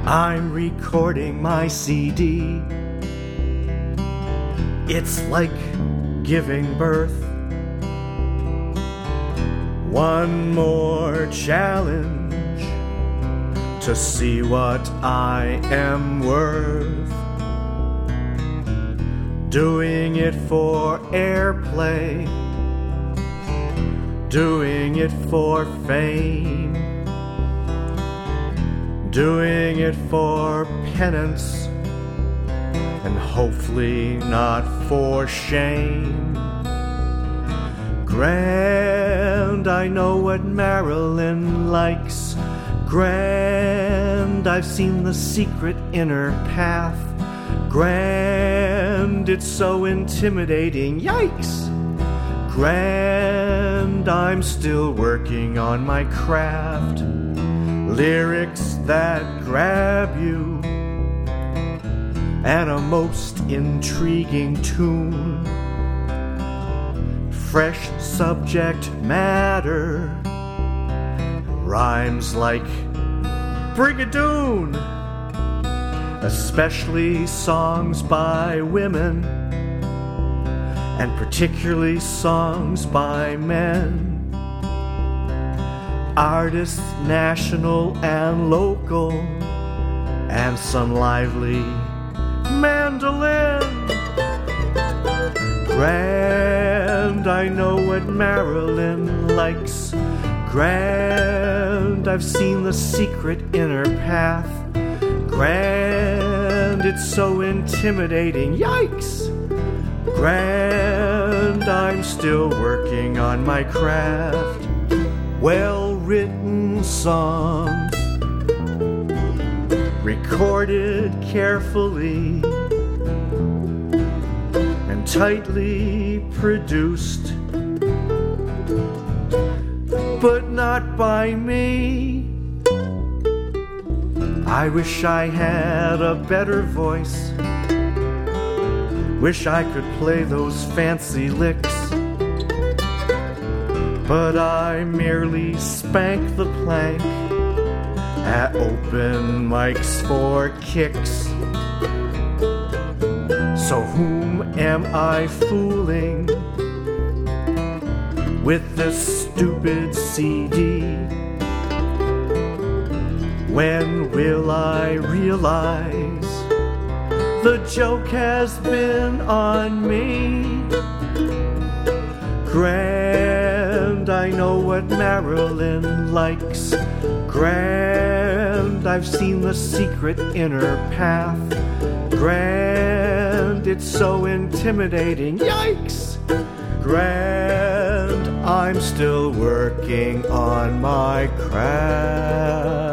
I'm recording my CD. It's like giving birth. One more challenge to see what I am worth. Doing it for airplay, doing it for fame, doing it for penance, and hopefully not for shame. Grand, I know what Marilyn likes. Grand, I've seen the secret inner path. Grand, it's so intimidating, yikes. Grand, I'm still working on my craft. Lyrics that grab you, and a most intriguing tune. Fresh subject matter, rhymes like Brigadoon. Especially songs by women, and particularly songs by men. Artists national and local, and some lively mandolin. Grand, I know what Marilyn likes. Grand, I've seen the secret inner path. Grand, it's so intimidating, yikes. Grand, I'm still working on my craft. Well-written songs, recorded carefully and tightly produced, but not by me. I wish I had a better voice. Wish I could play those fancy licks. But I merely spank the plank at open mics for kicks. So whom am I fooling with this stupid CD? When will I realize the joke has been on me? Grand, I know what Marilyn likes. Grand, I've seen the secret inner path. Grand, it's so intimidating, yikes. Grand, I'm still working on my craft.